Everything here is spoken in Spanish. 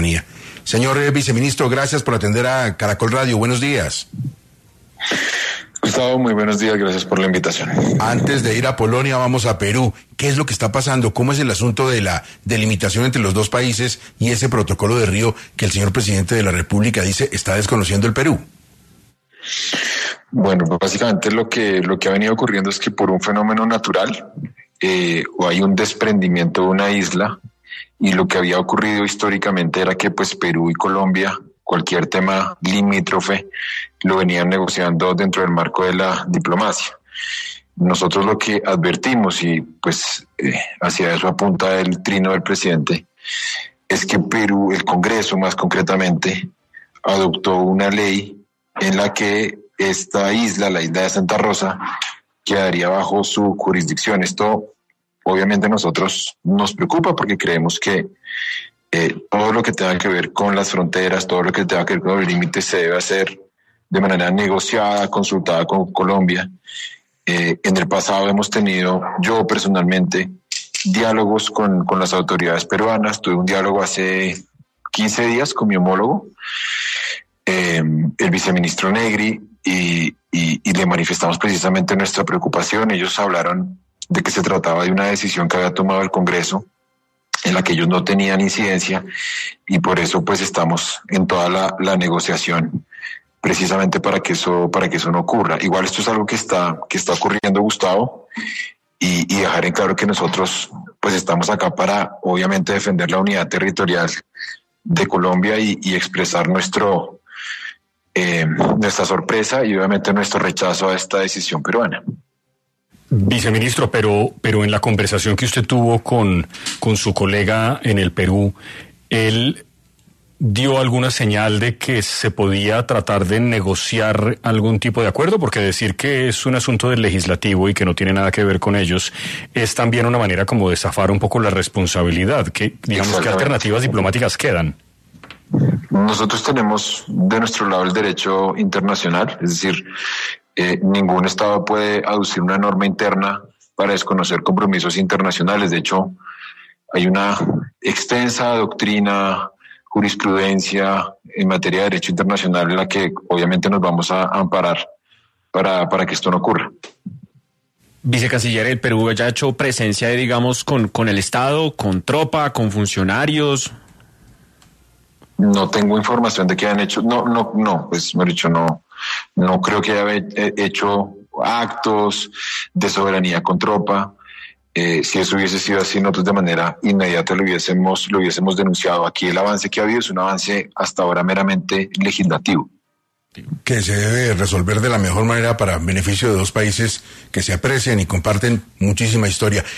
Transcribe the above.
soberanía. Señor viceministro, gracias por atender a Caracol Radio. Buenos días. Gustavo, muy buenos días, gracias por la invitación. Antes de ir a Polonia, vamos a Perú. ¿Qué es lo que está pasando? ¿Cómo es el asunto de la delimitación entre los dos países y ese protocolo de Río que el señor presidente de la República dice está desconociendo el Perú? Bueno, básicamente lo que ha venido ocurriendo es que por un fenómeno natural o hay un desprendimiento de una isla, y lo que había ocurrido históricamente era que pues Perú y Colombia, cualquier tema limítrofe, lo venían negociando dentro del marco de la diplomacia. Nosotros lo que advertimos, y pues hacia eso apunta el trino del presidente, es que Perú, el Congreso más concretamente, adoptó una ley en la que esta isla, la isla de Santa Rosa, quedaría bajo su jurisdicción. Esto obviamente a nosotros nos preocupa porque creemos que todo lo que tenga que ver con las fronteras, todo lo que tenga que ver con los límites se debe hacer de manera negociada, consultada con Colombia. En el pasado hemos tenido, yo personalmente, diálogos con las autoridades peruanas. Tuve un diálogo hace 15 días con mi homólogo, el viceministro Negri, y le manifestamos precisamente nuestra preocupación. Ellos hablaron de que se trataba de una decisión que había tomado el Congreso, en la que ellos no tenían incidencia, y por eso pues estamos en toda la negociación precisamente para que eso no ocurra. Igual esto es algo que está ocurriendo, Gustavo, y dejar en claro que nosotros pues estamos acá para obviamente defender la unidad territorial de Colombia y expresar nuestra sorpresa y obviamente nuestro rechazo a esta decisión peruana. Viceministro, pero en la conversación que usted tuvo con su colega en el Perú, él dio alguna señal de que se podía tratar de negociar algún tipo de acuerdo, porque decir que es un asunto del legislativo y que no tiene nada que ver con ellos es también una manera como de zafar un poco la responsabilidad. ¿Qué alternativas diplomáticas quedan? Nosotros tenemos de nuestro lado el derecho internacional, es decir, ningún Estado puede aducir una norma interna para desconocer compromisos internacionales. De hecho, hay una extensa doctrina, jurisprudencia en materia de derecho internacional en la que obviamente nos vamos a amparar para que esto no ocurra. Vicecanciller, ¿el Perú ya ha hecho presencia, digamos, con el Estado, con tropa, con funcionarios? No tengo información de que hayan hecho, pues me he dicho, no creo que haya hecho actos de soberanía con tropa. Si eso hubiese sido así, nosotros de manera inmediata lo hubiésemos denunciado. Aquí el avance que ha habido es un avance hasta ahora meramente legislativo, que se debe resolver de la mejor manera para beneficio de dos países que se aprecian y comparten muchísima historia.